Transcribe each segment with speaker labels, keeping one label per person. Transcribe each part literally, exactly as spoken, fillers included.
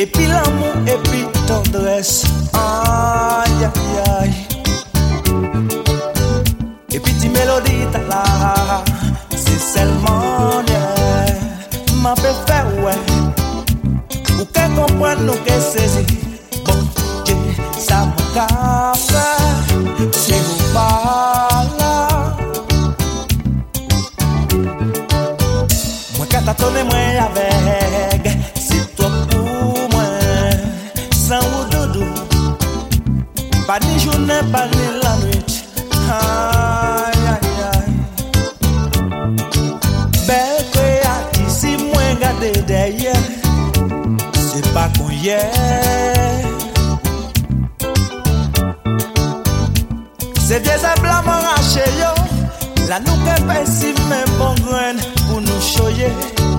Speaker 1: Et puis l'amour et puis tendresse. Aïe aïe aïe. Et puis ti mélodie ta là. C'est seulement yeah. Ma fait faire ouais. Ou qu'elle comprenne nous qu'elle saisit. Bon Dieu ça me casse. C'est vous pas là. Moi qu'à t'attendre moi avec. C'est toi pour moi. Sans ou doudou. Pas ni journée, pas ni la nuit. Aïe aïe aïe. Belle créative, si moi garder derrière. C'est pas qu'on y est. C'est des emblemes arrachés yo. La nous qu'elle si même bon grain pour nous choyer.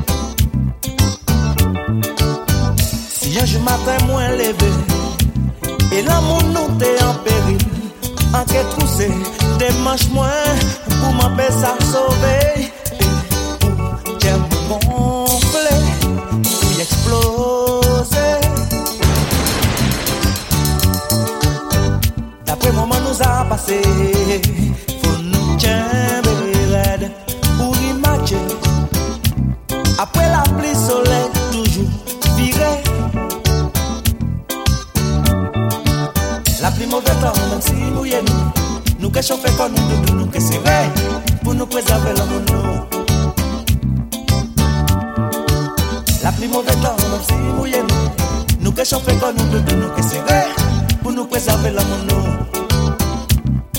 Speaker 1: Si un jour matin moins levé et l'amour nous t'est en péril, en qu'est troussé des manches moins pour m'empêcher ça sauver. Et pour j'aime gonfler, pour y exploser. D'après moment nous a passé, faut nous tiendre raide pour y matcher. Après la pluie soleil toujours viré. La pluie mauvais temps même si mouillé nous. Nous que chauffer comme nous nous nous que c'est vrai pour nous préserver l'amour nous. La pluie mauvais temps même si mouillé nous. Nous que chauffer comme nous nous nous que c'est vrai pour nous préserver l'amour nous.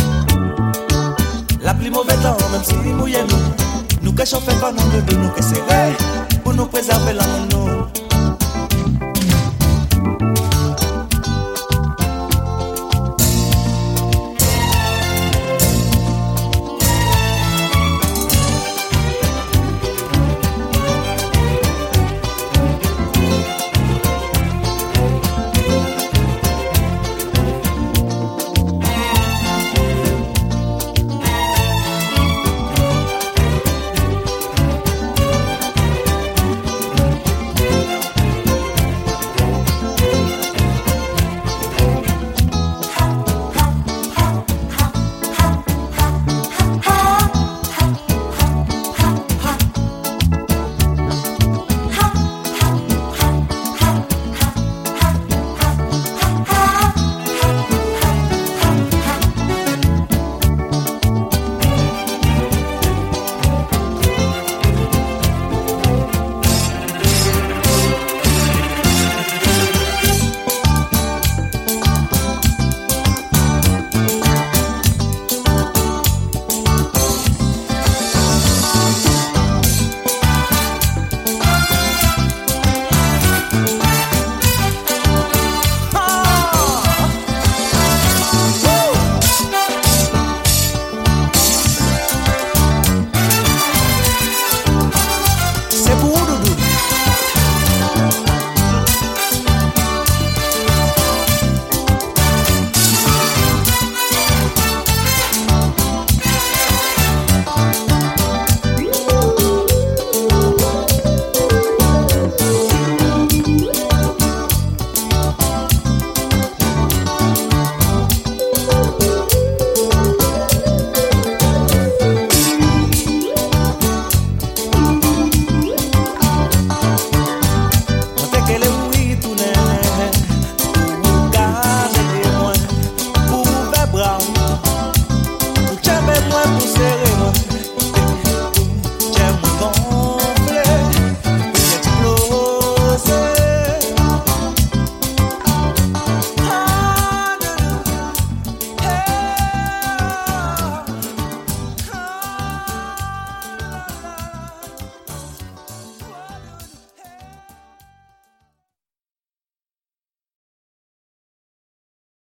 Speaker 1: La pluie mauvais temps même si mouillé nous. Nous que chauffer comme nous nous nous que c'est vrai pour nous préserver l'amour nous.